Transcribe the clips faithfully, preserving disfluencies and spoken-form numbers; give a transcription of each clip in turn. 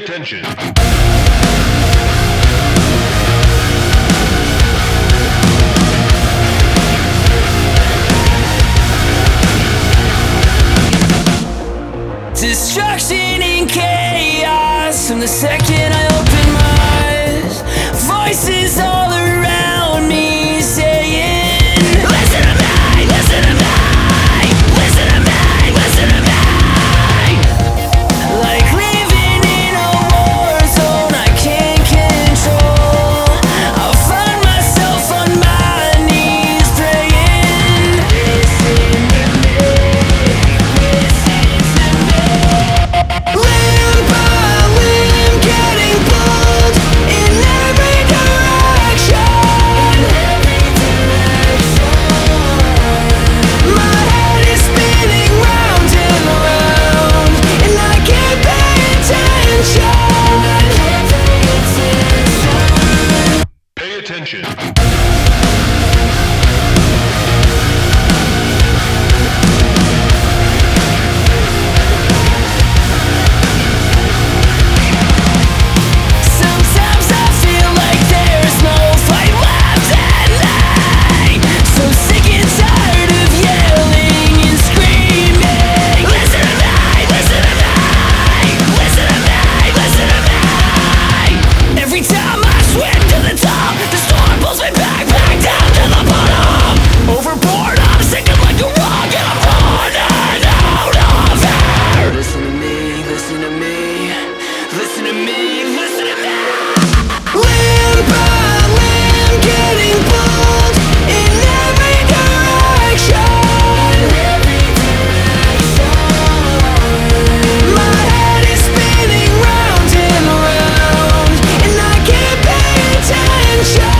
attention. Destruction and chaos from the second I open my eyes. Voices all around me saying, listen to me, listen to me, listen to me, listen to me. Like living in a war zone I can't control. I'll find myself on my knees praying, listen to me, listen to me. Limb by limb, getting pulled in every direction. My head is spinning round and round, and I can't pay attention. Pay attention. Sometimes I feel like there's no fight left in me. So sick and tired of yelling and screaming. Listen to me, listen to me, listen to me, listen to me. Every time I swim to the top, the storm pulls me back, back down to the bottom. Overboard, I'm sinking like a rock, and I'm running out of air. Listen to me, listen to me, listen to me, listen to me. Limb by limb, getting pulled in every direction. My head is spinning round and round, and I can't pay attention.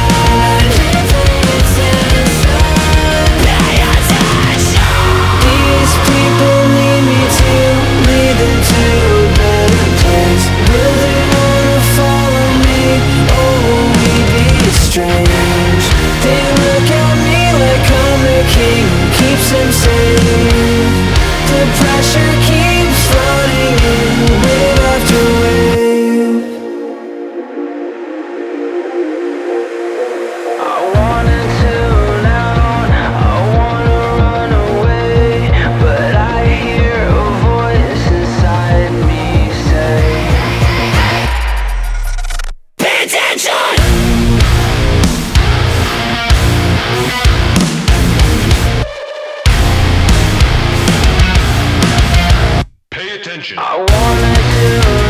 Pay attention. These people need me to lead them to a better place. Will they wanna follow me, or will we be strange? They look at me like I'm the king who keeps them safe. The pressure keeps running in, wave after wave. I wanna tune out, I wanna run away, but I hear a voice inside me say, pay attention! Pay attention. I wanna tune